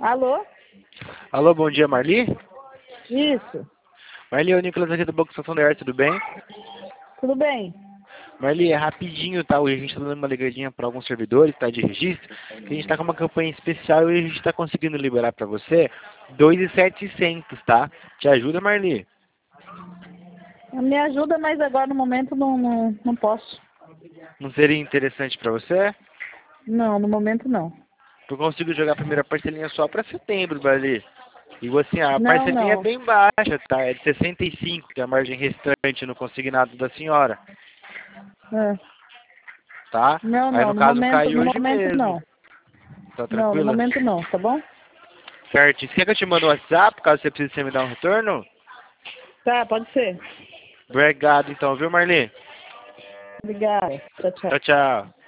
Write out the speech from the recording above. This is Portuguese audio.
Alô? Alô, bom dia, Marli? Isso. Marli, é o Nicolas aqui do Banco Santander, tudo bem? Tudo bem? Marli, é rapidinho, tá? Hoje a gente tá dando uma ligadinha para alguns servidores, tá? De registro, que a gente tá com uma campanha especial e a gente tá conseguindo liberar para você 2.700, tá? Te ajuda, Marli? Me ajuda, mas agora no momento não posso. Não seria interessante para você? Não, no momento não. Eu consigo jogar a primeira parcelinha só para setembro, Marli. E assim, a Não, parcelinha é não. bem baixa, tá? É de 65, que é a margem restante no consignado da senhora, É. tá? Não, Aí não. no caso cai No hoje momento mesmo. não. Tá Não, no tranquila? momento não, tá bom? Certo. Você quer que eu te mande um WhatsApp, caso você precise você me dar um retorno? Tá, pode ser. Obrigado então, viu, Marli? Obrigada. Tchau, tchau. Tchau, tchau.